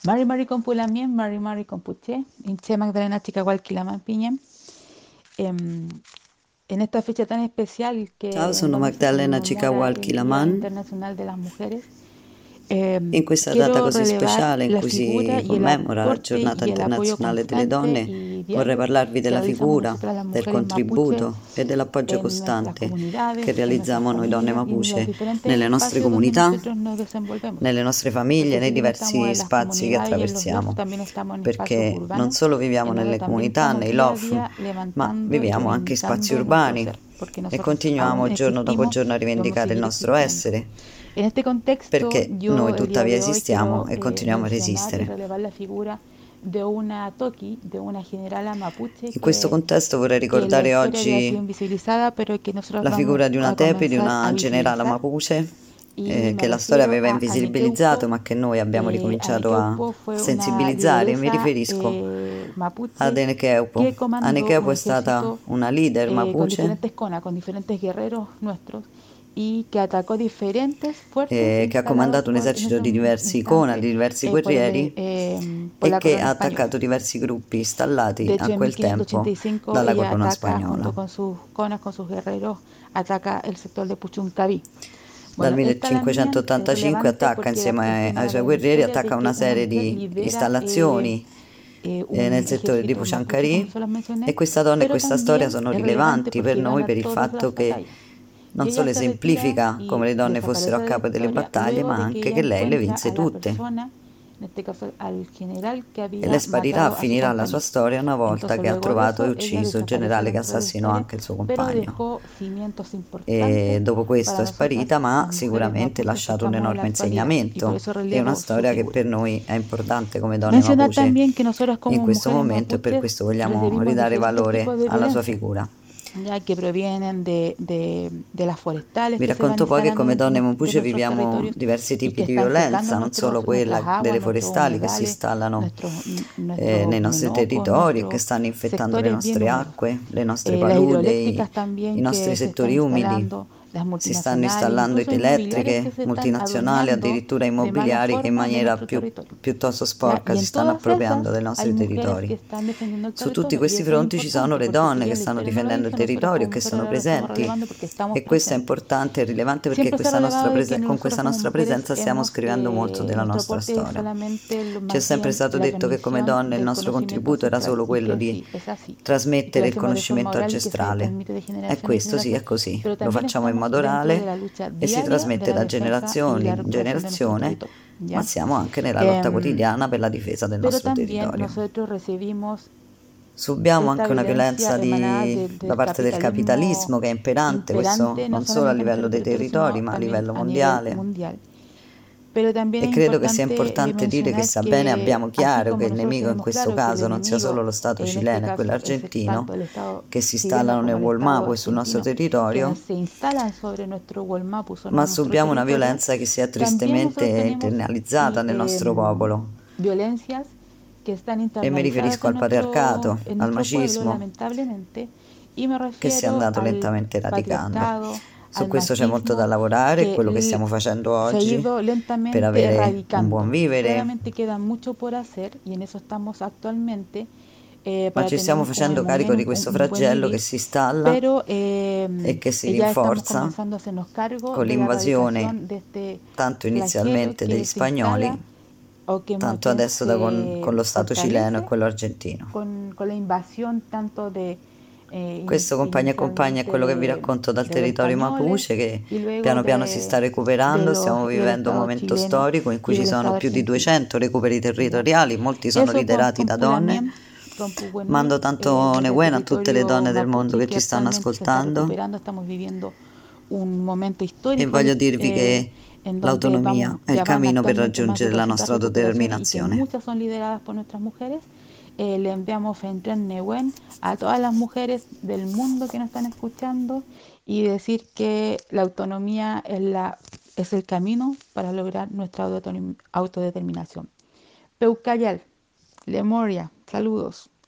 Mari Mari Compulamien, Mari Mari Compuche, Inche Magdalena Chicahualquilaman Piñem. Em, en esta fecha tan especial Ciao, en sono donde se Magdalena conmemora el Día Cicahualquilaman. Internacional de las Mujeres, In questa data quiero così relevar speciale in la cui figura si y el commemora la aporte Giornata y el apoyo Internazionale delle constante Donne, y vorrei diario parlarvi que della realizamos figura, nosotras las del mujeres mapuche contributo e dell'appoggio en nuestras costante che comunidades, en nuestras realizziamo noi donne familias y en los mapuche diferentes nelle nostre espacios donde comunità, nosotros nos desenvolvemos. nelle nostre famiglie, Porque nei si bien estamos diversi en las spazi che comunidades y en los LOF, attraversiamo, también estamos en espacios perché non urbanos, solo viviamo en donde nelle también comunità, estamos nei día a LOF, día ma levantando y viviamo anche in spazi reivindicando nuestro urbani ser, porque e nosotros continuiamo aún giorno dopo existimos giorno a y podemos rivendicare il seguir nostro existiendo. essere, En este contexto, perché noi yo el día tuttavia de hoy esistiamo quiero e continuiamo a mencionar y resistere. relevar la figura de una Toki, de una generala mapuche In questo contesto vorrei que la ricordare historia había sido oggi invisibilizada, pero que nosotros la vamos figura di una a Tepi, di comenzar una a generala visibilizar. Mapuche, Y me che la storia refiero aveva a invisibilizzato, Anequeupo. ma che noi abbiamo ricominciato a Anequeupo fue una sensibilizzare. Mi lideresa riferisco ad mapuche Enequeupo. que comandó un Anequeupo è stata ejército una leader con Mapuche diferentes conas, con diferentes guerreros nuestros y que atacó diferentes fuertes che ha instalados comandato un en esercito esos di diversi Kona, instantes di diversi por, guerrieri por e la che corona ha española. attaccato diversi gruppi installati De a hecho, en quel tempo 1585 dalla ella corona ataca spagnola. junto con sus conas, con sus guerreros, ataca el sector de Puchuncaví. Dal Bueno, esta también es 1585 relevante attacca porque insieme es ai una suoi breve guerrieri, historia attacca de una que una serie mujer di lidera installazioni nel un settore di ejército mapuche, como Puchancari, se los e mencioné, questa donna e pero questa storia también sono es relevante rilevanti per porque noi gana per il todas las fatto che batallas. non Y ella solo se retira esemplifica come y le donne fossero desaparece a de la capo delle historia battaglie, luego ma de que anche ella che lei le encuentra vinse a la tutte. persona, en este caso al general que E lei había sparirà, matado a su finirà la sua compañero. storia una volta Entonces che ha luego de trovato e eso ella ucciso il desaparece generale che dentro de la assassinò historia, anche il suo pero compagno. dejó cimientos E importantes dopo questo para è nosotras sparita, ma las mujeres sicuramente ha mapuches que lasciato un estamos en la enorme actualidad y por insegnamento eso e una relevo su storia che figura. per noi è importante come donne Mencionar mapuche también que nosotras in como questo mujeres momento, e per mapuches questo vogliamo recibimos ridare diferentes valore tipos de alla sua violencia, figura. ya que provienen de las forestales Vi que se van racconto poi che instalando come dentro donne de mapuche nuestros viviamo territorios diversi y tipi que di están secando violenza, non solo nuestras quella aguas, delle nuestros forestali che si humedales, installano nuestros nei nostri menocos, territori e che nuestros stanno infettando le sectores bien nostre húmedos. acque, le nostre Las palude, hidroeléctricas i también nostri que se están settori umidi. instalando, las Si stanno multinacionales, installando incluso inmobiliarias que idroelettriche, se están multinazionali, adueñando addirittura de mala immobiliari che in forma de maniera nuestro territorio. piuttosto ¿Ya? sporca Y si en stanno todas appropriando esas dei hay nostri mujeres que territori. están defendiendo el Su tutti territorio y questi eso es fronti ci sono importante le porque si donne che bien la stanno historia no lo difendendo il dice, nosotros territorio e como che mujeres sono ahora lo estamos presenti. relevando porque estamos E questo è presentes. importante e rilevante perché Siempre se ha relevado de que con nosotros questa como nostra mujeres presenza stiamo scrivendo molto della nuestro nostra aporte es storia. solamente Ci è más sempre bien stato la detto che come transmisión donne il del nostro conocimiento contributo era ancestral solo y quello que di sí, es así. Y que lo trasmettere il hacemos de forma conoscimento oral y que se ancestrale. transmite de E generación en questo sì, è generación, così. pero Lo también facciamo in estamos modo dentro de orale la lucha e si diaria de trasmette la da defensa y generazioni la in recuperación de nuestro generazione, territorio, ma ¿ya? siamo anche nella lotta Em, quotidiana per la difesa del pero nostro también territorio. nosotros recibimos Subiamo esta anche una violencia violenza emanada da del parte del capitalismo capitalismo che è imperante, questo imperante no non solo a solamente en livello nuestro dei territorio, territori, sino ma a también livello a nivel mondiale. mundial. Pero también E es credo che sia importante importante dire che mencionar sebbene que abbiamo así chiaro che como il nosotros nemico in tenemos questo claro que el caso non sia solo enemigo, lo Stato en este cileno e quello caso es tanto argentino, el Estado che si chileno installano nel como el Estado Gualmapu e sul nostro argentino, territorio, que se instalan sobre nuestro Gualmapu, ma sobre nuestro subiamo una territorio, violenza che si è también tristemente nosotros tenemos internalizzata nel nostro popolo. violencias que están E mi internalizadas riferisco al patriarcato, en al nuestro pueblo, macismo, lamentablemente, y me che si è refiero andato al lentamente radicando. patriarcado, Su al questo c'è molto da machismo, lavorare, è que quello che stiamo facendo se ha oggi ido per lentamente avere un buon erradicando. vivere, Claramente queda mucho por hacer y en eso estamos actualmente ma para ci tener stiamo como facendo muy carico bien di questo un buen flagello che vivir, si installa pero e che si ya estamos rinforza comenzando a hacernos cargo con de la l'invasione, erradicación de este tanto flagelo inizialmente degli que se instala spagnoli, o que más tanto bien adesso con se lo Stato cileno e fortalece quello argentino. con la invasión tanto de Questo compagno e compagna è inicialmente quello che vi racconto dal de los territorio españoles Mapuche che y luego piano piano si sta recuperando, stiamo del vivendo un Estado momento chileno storico in cui y ci del sono Estado più di argentino. 200 recuperi ¿Ya? territoriali, molti sono Eso liderati con da donne. Pulamien, con Puguenul, Mando tanto desde el Neuen a tutte le territorio donne del mondo mapuche che que ci stanno actualmente se está ascoltando recuperando. Estamos viviendo un momento e histórico voglio dirvi che en donde l'autonomia è il ya van cammino per actualmente más de raggiungere la 200 nostra recuperaciones y que autodeterminazione. muchas son lideradas por nuestras mujeres. Le enviamos Fentren Neuen a todas las mujeres del mundo que nos están escuchando y decir que la autonomía es el camino para lograr nuestra autodeterminación. Peucayal, Lemoria, saludos.